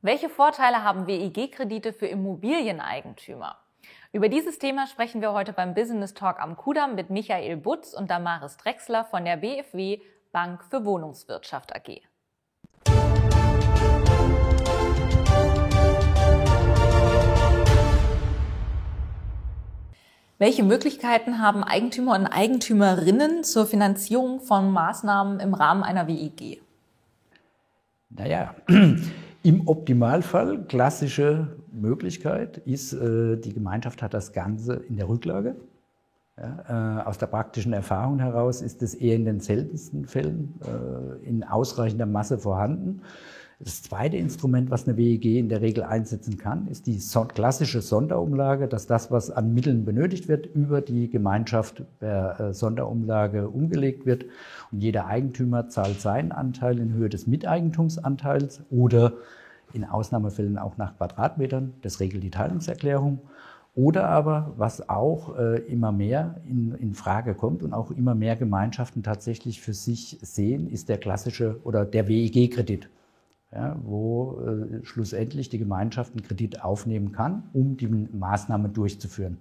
Welche Vorteile haben WEG-Kredite für Immobilieneigentümer? Über dieses Thema sprechen wir heute beim Business Talk am Kudamm mit Michael Butz und Damaris Drechsler von der BFW Bank für Wohnungswirtschaft AG. Welche Möglichkeiten haben Eigentümer und Eigentümerinnen zur Finanzierung von Maßnahmen im Rahmen einer WEG? Naja, im Optimalfall, klassische Möglichkeit ist, die Gemeinschaft hat das Ganze in der Rücklage. Ja, aus der praktischen Erfahrung heraus ist es eher in den seltensten Fällen in ausreichender Masse vorhanden. Das zweite Instrument, was eine WEG in der Regel einsetzen kann, ist die klassische Sonderumlage, dass das, was an Mitteln benötigt wird, über die Gemeinschaft per Sonderumlage umgelegt wird. Und jeder Eigentümer zahlt seinen Anteil in Höhe des Miteigentumsanteils oder in Ausnahmefällen auch nach Quadratmetern. Das regelt die Teilungserklärung. Oder aber, was auch immer mehr in Frage kommt und auch immer mehr Gemeinschaften tatsächlich für sich sehen, ist der klassische oder der WEG-Kredit. Ja, wo schlussendlich die Gemeinschaft einen Kredit aufnehmen kann, um die Maßnahme durchzuführen.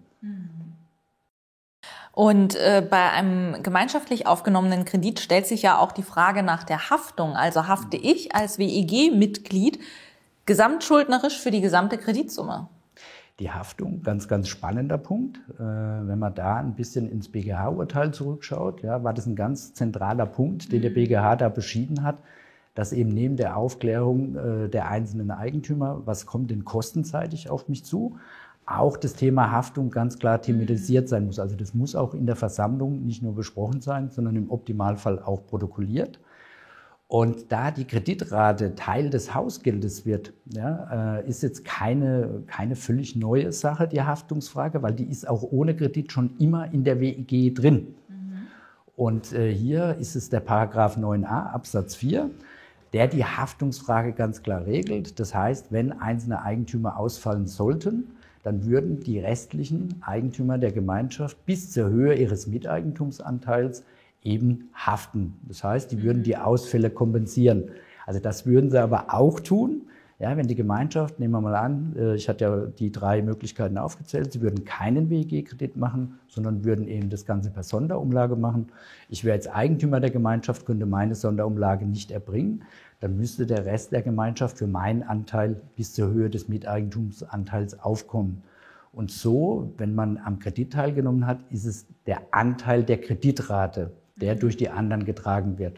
Und bei einem gemeinschaftlich aufgenommenen Kredit stellt sich ja auch die Frage nach der Haftung. Also hafte ich als WEG-Mitglied gesamtschuldnerisch für die gesamte Kreditsumme? Die Haftung, ganz, ganz spannender Punkt. Wenn man da ein bisschen ins BGH-Urteil zurückschaut, ja, war das ein ganz zentraler Punkt, den der BGH da beschieden hat, dass eben neben der Aufklärung der einzelnen Eigentümer, was kommt denn kostenseitig auf mich zu, auch das Thema Haftung ganz klar thematisiert sein muss. Also das muss auch in der Versammlung nicht nur besprochen sein, sondern im Optimalfall auch protokolliert. Und da die Kreditrate Teil des Hausgeldes wird, ja, ist jetzt keine völlig neue Sache, die Haftungsfrage, weil die ist auch ohne Kredit schon immer in der WEG drin. Und hier ist es der Paragraph 9a Absatz 4, der die Haftungsfrage ganz klar regelt. Das heißt, wenn einzelne Eigentümer ausfallen sollten, dann würden die restlichen Eigentümer der Gemeinschaft bis zur Höhe ihres Miteigentumsanteils eben haften. Das heißt, die würden die Ausfälle kompensieren. Also das würden sie aber auch tun, ja, wenn die Gemeinschaft, nehmen wir mal an, ich hatte ja die 3 Möglichkeiten aufgezählt, sie würden keinen WEG-Kredit machen, sondern würden eben das Ganze per Sonderumlage machen. Ich wäre jetzt Eigentümer der Gemeinschaft, könnte meine Sonderumlage nicht erbringen, dann müsste der Rest der Gemeinschaft für meinen Anteil bis zur Höhe des Miteigentumsanteils aufkommen. Und so, wenn man am Kredit teilgenommen hat, ist es der Anteil der Kreditrate, der durch die anderen getragen wird.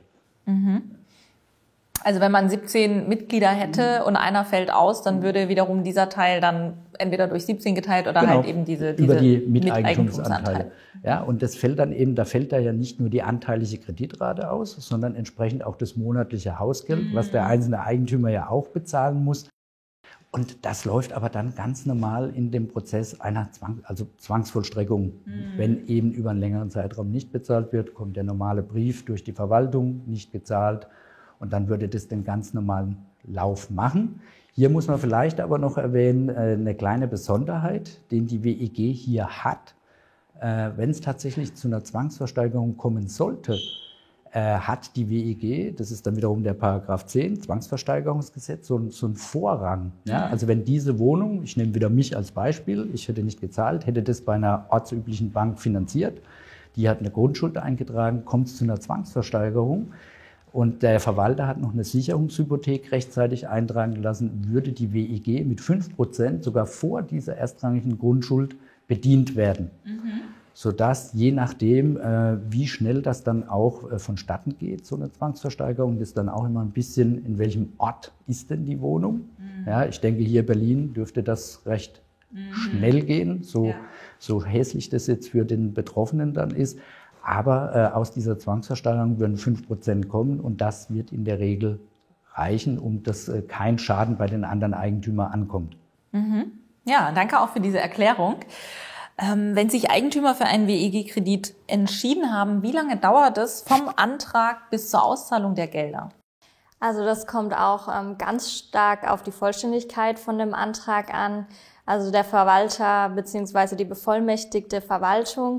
Also wenn man 17 Mitglieder hätte und einer fällt aus, dann würde wiederum dieser Teil dann entweder durch 17 geteilt oder genau, halt eben diese über die Miteigentumsanteile. Ja, und das fällt dann eben, da fällt da ja nicht nur die anteilige Kreditrate aus, sondern entsprechend auch das monatliche Hausgeld, was der einzelne Eigentümer ja auch bezahlen muss. Und das läuft aber dann ganz normal in dem Prozess einer Zwangsvollstreckung. Wenn eben über einen längeren Zeitraum nicht bezahlt wird, kommt der normale Brief durch die Verwaltung, nicht gezahlt. Und dann würde das den ganz normalen Lauf machen. Hier muss man vielleicht aber noch erwähnen, eine kleine Besonderheit, den die WEG hier hat. Wenn es tatsächlich zu einer Zwangsversteigerung kommen sollte, hat die WEG, das ist dann wiederum der Paragraph 10, Zwangsversteigerungsgesetz, so einen Vorrang. Ja? Also wenn diese Wohnung, ich nehme wieder mich als Beispiel, ich hätte nicht gezahlt, hätte das bei einer ortsüblichen Bank finanziert, die hat eine Grundschuld eingetragen, kommt es zu einer Zwangsversteigerung und der Verwalter hat noch eine Sicherungshypothek rechtzeitig eintragen lassen, würde die WEG mit 5% sogar vor dieser erstrangigen Grundschuld bedient werden. Sodass je nachdem, wie schnell das dann auch vonstatten geht, so eine Zwangsversteigerung, das ist dann auch immer ein bisschen, in welchem Ort ist denn die Wohnung. Ja, ich denke, hier in Berlin dürfte das recht schnell gehen, so hässlich das jetzt für den Betroffenen dann ist. Aber aus dieser Zwangsversteigerung würden 5% kommen und das wird in der Regel reichen, um dass kein Schaden bei den anderen Eigentümern ankommt. Ja, danke auch für diese Erklärung. Wenn sich Eigentümer für einen WEG-Kredit entschieden haben, wie lange dauert es vom Antrag bis zur Auszahlung der Gelder? Also das kommt auch ganz stark auf die Vollständigkeit von dem Antrag an. Also der Verwalter bzw. die bevollmächtigte Verwaltung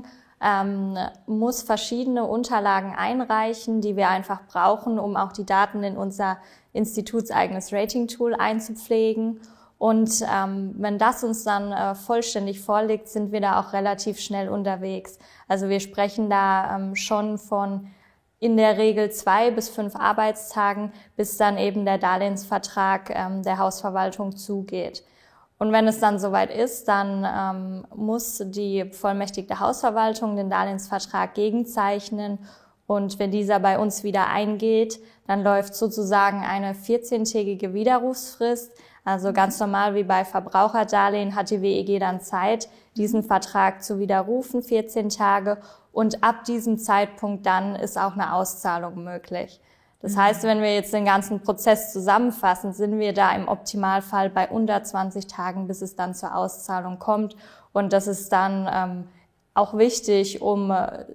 muss verschiedene Unterlagen einreichen, die wir einfach brauchen, um auch die Daten in unser institutseigenes Rating-Tool einzupflegen. Und wenn das uns dann vollständig vorliegt, sind wir da auch relativ schnell unterwegs. Also wir sprechen da schon von in der Regel 2 bis 5 Arbeitstagen, bis dann eben der Darlehensvertrag der Hausverwaltung zugeht. Und wenn es dann soweit ist, dann muss die bevollmächtigte Hausverwaltung den Darlehensvertrag gegenzeichnen. Und wenn dieser bei uns wieder eingeht, dann läuft sozusagen eine 14-tägige Widerrufsfrist. Also ganz normal wie bei Verbraucherdarlehen hat die WEG dann Zeit, diesen Vertrag zu widerrufen, 14 Tage. Und ab diesem Zeitpunkt dann ist auch eine Auszahlung möglich. Das heißt, wenn wir jetzt den ganzen Prozess zusammenfassen, sind wir da im Optimalfall bei unter 20 Tagen, bis es dann zur Auszahlung kommt. Und das ist dann auch wichtig, um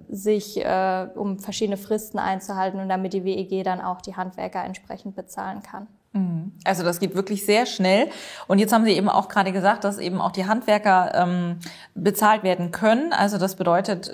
verschiedene Fristen einzuhalten und damit die WEG dann auch die Handwerker entsprechend bezahlen kann. Also das geht wirklich sehr schnell. Und jetzt haben Sie eben auch gerade gesagt, dass eben auch die Handwerker bezahlt werden können. Also das bedeutet,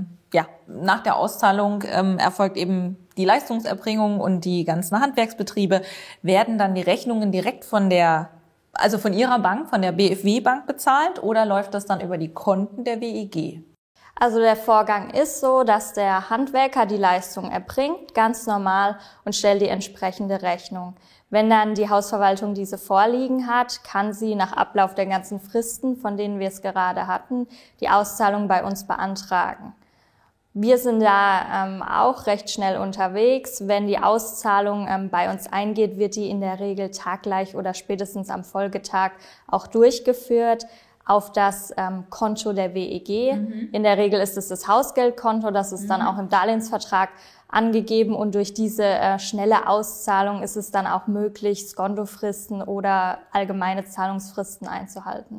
nach der Auszahlung erfolgt eben die Leistungserbringung und die ganzen Handwerksbetriebe werden dann die Rechnungen direkt von Ihrer Bank, von der BFW Bank bezahlt oder läuft das dann über die Konten der WEG? Also der Vorgang ist so, dass der Handwerker die Leistung erbringt, ganz normal, und stellt die entsprechende Rechnung. Wenn dann die Hausverwaltung diese vorliegen hat, kann sie nach Ablauf der ganzen Fristen, von denen wir es gerade hatten, die Auszahlung bei uns beantragen. Wir sind da auch recht schnell unterwegs. Wenn die Auszahlung bei uns eingeht, wird die in der Regel taggleich oder spätestens am Folgetag auch durchgeführt auf das Konto der WEG. In der Regel ist es das Hausgeldkonto, das ist dann auch im Darlehensvertrag angegeben und durch diese schnelle Auszahlung ist es dann auch möglich, Skondofristen oder allgemeine Zahlungsfristen einzuhalten.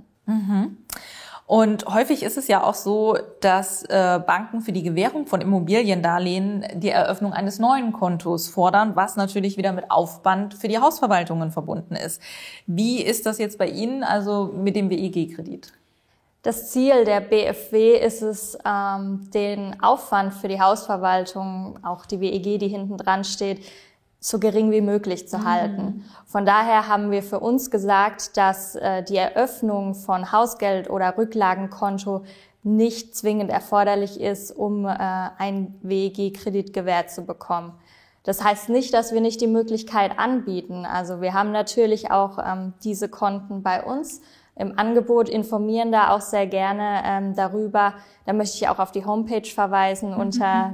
Und häufig ist es ja auch so, dass Banken für die Gewährung von Immobiliendarlehen die Eröffnung eines neuen Kontos fordern, was natürlich wieder mit Aufwand für die Hausverwaltungen verbunden ist. Wie ist das jetzt bei Ihnen, also mit dem WEG-Kredit? Das Ziel der BFW ist es, den Aufwand für die Hausverwaltung, auch die WEG, die hinten dran steht, so gering wie möglich zu halten. Von daher haben wir für uns gesagt, dass die Eröffnung von Hausgeld- oder Rücklagenkonto nicht zwingend erforderlich ist, um einen WEG-Kredit gewährt zu bekommen. Das heißt nicht, dass wir nicht die Möglichkeit anbieten. Also wir haben natürlich auch diese Konten bei uns im Angebot, informieren da auch sehr gerne darüber. Da möchte ich auch auf die Homepage verweisen. Unter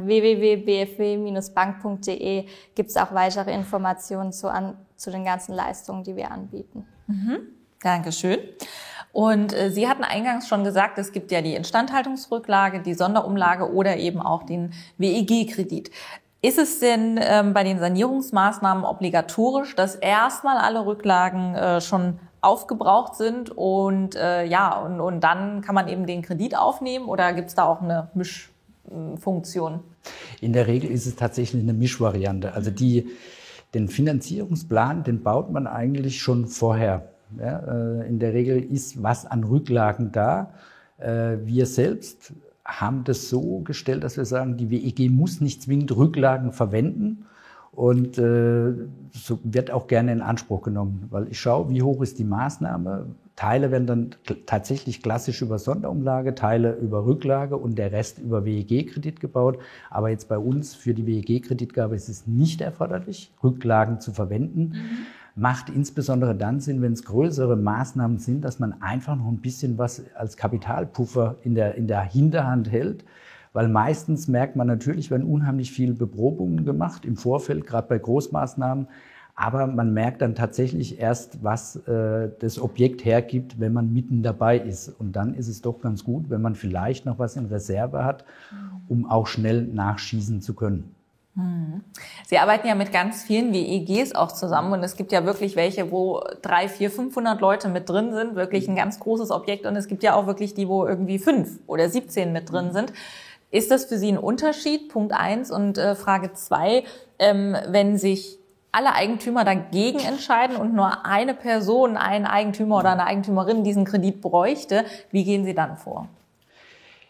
www.bfw-bank.de gibt es auch weitere Informationen zu den ganzen Leistungen, die wir anbieten. Dankeschön. Und Sie hatten eingangs schon gesagt, es gibt ja die Instandhaltungsrücklage, die Sonderumlage oder eben auch den WEG-Kredit. Ist es denn bei den Sanierungsmaßnahmen obligatorisch, dass erstmal alle Rücklagen schon aufgebraucht sind und dann kann man eben den Kredit aufnehmen oder gibt es da auch eine Mischfunktion? In der Regel ist es tatsächlich eine Mischvariante. Also den Finanzierungsplan, den baut man eigentlich schon vorher. Ja, in der Regel ist was an Rücklagen da. Wir selbst haben das so gestellt, dass wir sagen, die WEG muss nicht zwingend Rücklagen verwenden. Und so wird auch gerne in Anspruch genommen, weil ich schaue, wie hoch ist die Maßnahme. Teile werden dann tatsächlich klassisch über Sonderumlage, Teile über Rücklage und der Rest über WEG-Kredit gebaut. Aber jetzt bei uns für die WEG-Kreditgabe ist es nicht erforderlich, Rücklagen zu verwenden. Macht insbesondere dann Sinn, wenn es größere Maßnahmen sind, dass man einfach noch ein bisschen was als Kapitalpuffer in der Hinterhand hält. Weil meistens merkt man natürlich, werden unheimlich viele Beprobungen gemacht im Vorfeld, gerade bei Großmaßnahmen. Aber man merkt dann tatsächlich erst, was das Objekt hergibt, wenn man mitten dabei ist. Und dann ist es doch ganz gut, wenn man vielleicht noch was in Reserve hat, um auch schnell nachschießen zu können. Sie arbeiten ja mit ganz vielen WEGs auch zusammen und es gibt ja wirklich welche, wo 300, 400, 500 Leute mit drin sind, wirklich ein ganz großes Objekt, und es gibt ja auch wirklich die, wo irgendwie 5 oder 17 mit drin sind. Ist das für Sie ein Unterschied? Punkt 1. Und Frage 2, wenn sich alle Eigentümer dagegen entscheiden und nur eine Person, ein Eigentümer oder eine Eigentümerin diesen Kredit bräuchte, wie gehen Sie dann vor?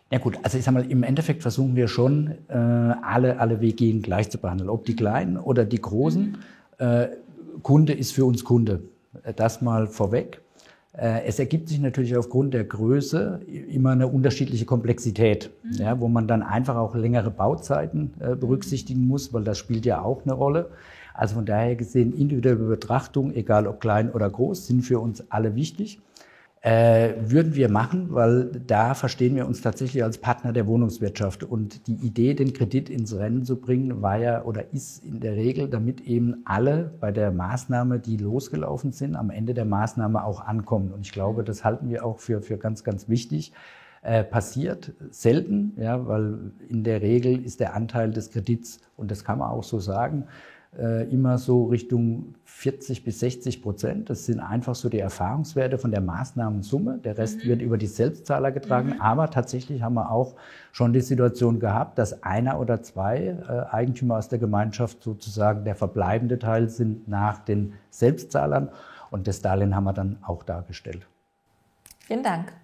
Ja gut, also ich sag mal, im Endeffekt versuchen wir schon, alle WG gleich zu behandeln. Ob die Kleinen oder die Großen. Kunde ist für uns Kunde. Das mal vorweg. Es ergibt sich natürlich aufgrund der Größe immer eine unterschiedliche Komplexität, ja, wo man dann einfach auch längere Bauzeiten berücksichtigen muss, weil das spielt ja auch eine Rolle. Also von daher gesehen, individuelle Betrachtung, egal ob klein oder groß, sind für uns alle wichtig. Würden wir machen, weil da verstehen wir uns tatsächlich als Partner der Wohnungswirtschaft. Und die Idee, den Kredit ins Rennen zu bringen, war ja oder ist in der Regel, damit eben alle bei der Maßnahme, die losgelaufen sind, am Ende der Maßnahme auch ankommen. Und ich glaube, das halten wir auch für ganz, ganz wichtig. Passiert selten, ja, weil in der Regel ist der Anteil des Kredits, und das kann man auch so sagen, immer so Richtung 40-60%. Das sind einfach so die Erfahrungswerte von der Maßnahmensumme. Der Rest wird über die Selbstzahler getragen. Aber tatsächlich haben wir auch schon die Situation gehabt, dass einer oder zwei Eigentümer aus der Gemeinschaft sozusagen der verbleibende Teil sind nach den Selbstzahlern. Und das Darlehen haben wir dann auch dargestellt. Vielen Dank.